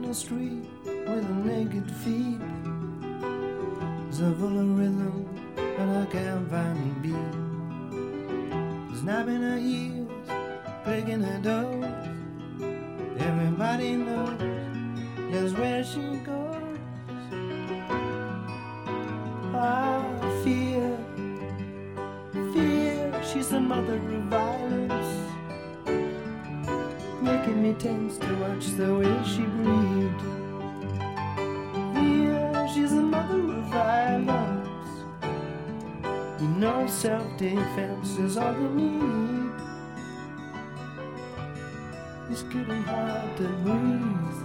the street with a naked feet. So full of rhythm, but I can't find the beat. Snapping her heels, clicking her toes. Everybody knows just where she goes. Ah, fear, she's the mother of violence, making me tense to watch the way she breathed. Fear, she's the mother of violence. You know self-defense is all you need. It's getting hard to breathe.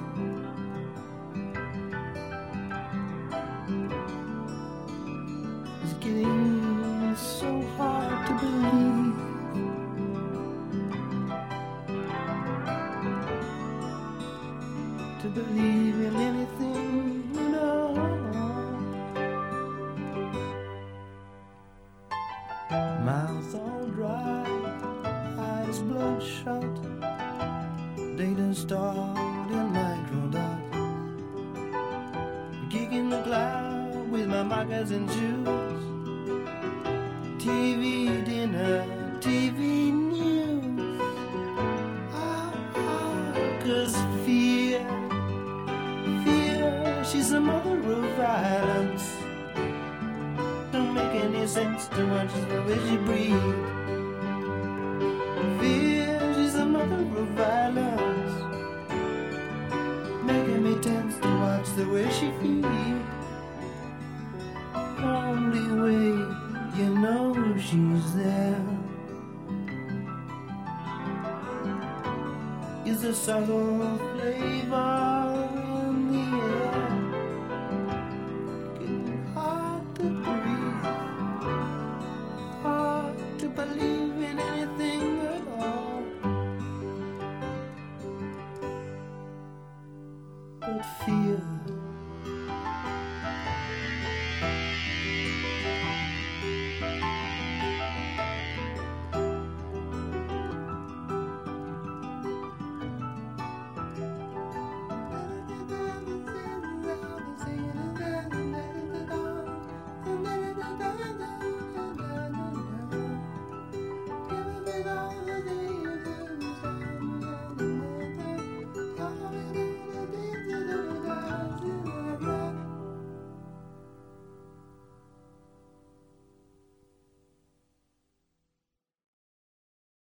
It's getting so hard to believe. To believe in anything, you know. Mouth all dry, eyes bloodshot, data starred in microdot. Gig in the cloud with my markers and shoes. TV dinner, TV news. Cause fear, she's the mother of violence. Don't make any sense to watch the way she breathes. Fear, she's the mother of violence, making me tense to watch the way she feels. Only way you know she's there is the subtle flavor in the air. Getting hard to breathe, hard to believe in anything at all. But fear,